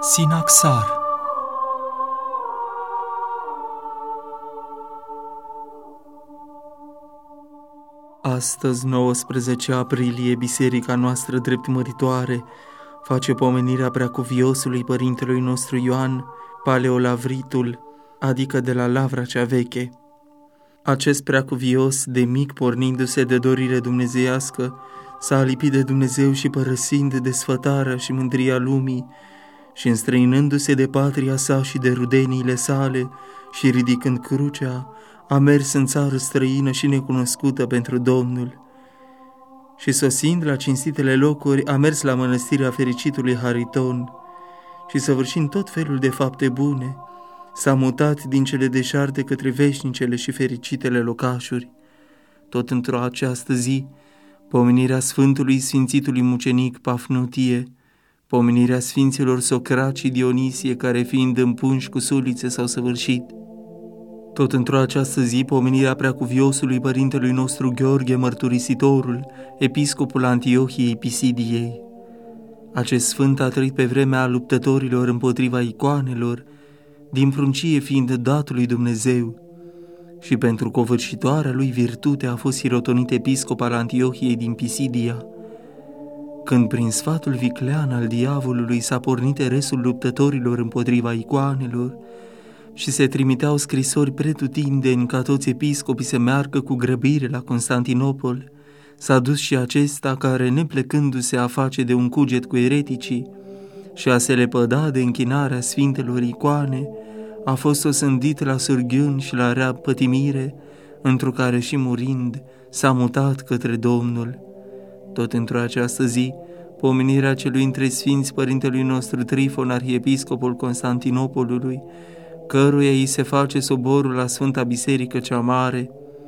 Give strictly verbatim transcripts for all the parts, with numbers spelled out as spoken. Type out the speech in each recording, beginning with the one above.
Sinaxar. Astăzi, nouăsprezece aprilie, biserica noastră drept măritoare face pomenirea preacuviosului părintelui nostru Ioan, Paleolavritul, adică de la Lavra cea veche. Acest preacuvios, de mic pornindu-se de dorire dumnezeiască, s-a alipit de Dumnezeu și părăsind desfătarea și mândria lumii și înstrăinându-se de patria sa și de rudeniile sale și ridicând crucea, a mers în țară străină și necunoscută pentru Domnul. Și sosind la cinstitele locuri, a mers la mănăstirea fericitului Hariton și, săvârșind tot felul de fapte bune, s-a mutat din cele deșarte către veșnicele și fericitele locașuri. Tot într-o această zi, pomenirea Sfântului Sfințitului Mucenic Pafnutie, pomenirea Sfinților Socrat și Dionisie, care fiind împunși cu sulițe s-au săvârșit. Tot într-o această zi, pomenirea preacuviosului părintelui nostru Gheorghe Mărturisitorul, episcopul Antiohiei Pisidiei. Acest sfânt a trăit pe vremea luptătorilor împotriva icoanelor, din pruncie fiind dat lui Dumnezeu, și pentru covârșitoarea lui virtute a fost sirotonit episcop al Antiohiei din Pisidia. Când prin sfatul viclean al diavolului s-a pornit eresul luptătorilor împotriva icoanelor și se trimiteau scrisori pretutindeni ca toți episcopii să meargă cu grăbire la Constantinopol, s-a dus și acesta care, neplecându-se a face de un cuget cu ereticii și a se lepăda de închinarea sfintelor icoane, a fost osândit la surghiuni și la rea pătimire, într-o care și murind s-a mutat către Domnul. Tot într-o această zi, pomenirea celui între sfinți părintelui nostru Trifon, arhiepiscopul Constantinopolului, căruia îi se face soborul la Sfânta Biserică cea Mare.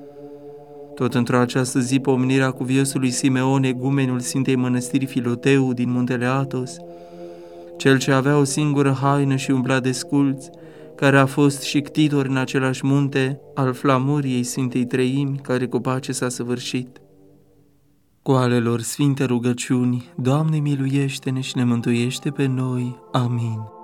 Tot într-o această zi, pomenirea cuviosului Simeon, egumenul Sfintei Mănăstiri Filoteu din muntele Atos, cel ce avea o singură haină și umbla desculț, care a fost și ctitor în același munte al flamuriei Sfintei Treimi, care cu pace s-a săvârșit. Cu ale lor sfinte rugăciuni, Doamne miluiește-ne și ne mântuiește pe noi. Amin.